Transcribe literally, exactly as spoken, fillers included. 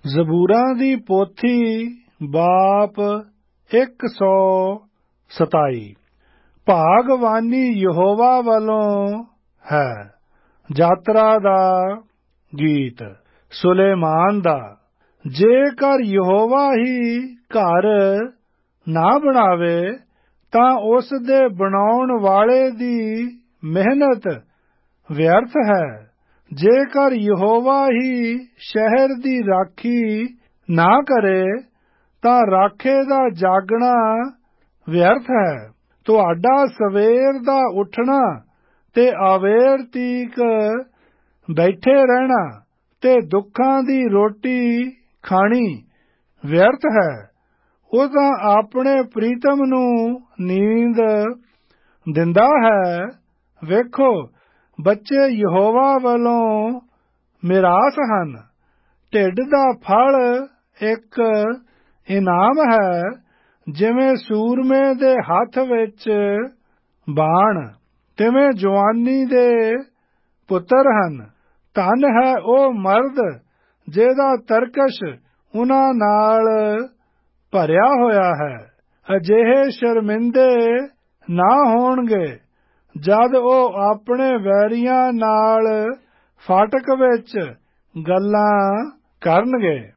ਜ਼ਬੂਰਾਂ ਦੀ ਪੋਥੀ ਬਾਪ ਇੱਕ ਸੌ ਸਤਾਈ। ਭਾਗਵਾਨੀ ਯਹੋਵਾ ਵੱਲੋਂ ਹੈ। ਯਾਤਰਾ ਦਾ ਗੀਤ ਸੁਲੇਮਾਨ ਦਾ। ਜੇਕਰ ਯਹੋਵਾ ਹੀ ਘਰ ਨਾ ਬਣਾਵੇ ਤਾਂ ਉਸ ਦੇ ਬਣਾਉਣ ਵਾਲੇ ਦੀ ਮਿਹਨਤ ਵਿਅਰਥ ਹੈ। ਜੇਕਰ ਯਹੋਵਾ ਹੀ ਸ਼ਹਿਰ ਦੀ ਰਾਖੀ ਨਾ ਕਰੇ ਤਾਂ ਰਾਖੇ ਦਾ ਜਾਗਣਾ ਵਿਅਰਥ ਹੈ। ਤੁਹਾਡਾ ਸਵੇਰ ਦਾ ਉੱਠਣਾ ਤੇ ਅਵੇਰ ਤੀਕ ਬੈਠੇ ਰਹਿਣਾ ਤੇ ਦੁੱਖਾਂ ਦੀ ਰੋਟੀ ਖਾਣੀ ਵਿਅਰਥ ਹੈ। ਉਹ ਤਾਂ ਆਪਣੇ ਪ੍ਰੀਤਮ ਨੂੰ ਨੀਂਦ ਦਿੰਦਾ ਹੈ। ਵੇਖੋ, ਬੱਚੇ ਯਹੋਵਾ ਵੱਲੋਂ ਮਿਰਾਸ ਹਨ। ਢਿੱਡ ਦਾ ਫਲ ਇੱਕ ਇਨਾਮ ਹੈ। ਜਿਵੇਂ ਸੂਰਮੇ ਦੇ ਹੱਥ ਵਿੱਚ ਬਾਣ, ਤਿਵੇਂ ਜਵਾਨੀ ਦੇ ਪੁੱਤਰ ਹਨ। ਧਨ ਹੈ ਉਹ ਮਰਦ ਜਿਹਦਾ ਤਰਕਸ਼ ਉਹਨਾਂ ਨਾਲ ਭਰਿਆ ਹੋਇਆ ਹੈ। ਅਜਿਹੇ ਸ਼ਰਮਿੰਦੇ ਨਾ ਹੋਣਗੇ ਜਦ ਉਹ ਆਪਣੇ ਵੈਰੀਆਂ ਨਾਲ ਫਾਟਕ ਵਿੱਚ ਗੱਲਾਂ ਕਰਨਗੇ।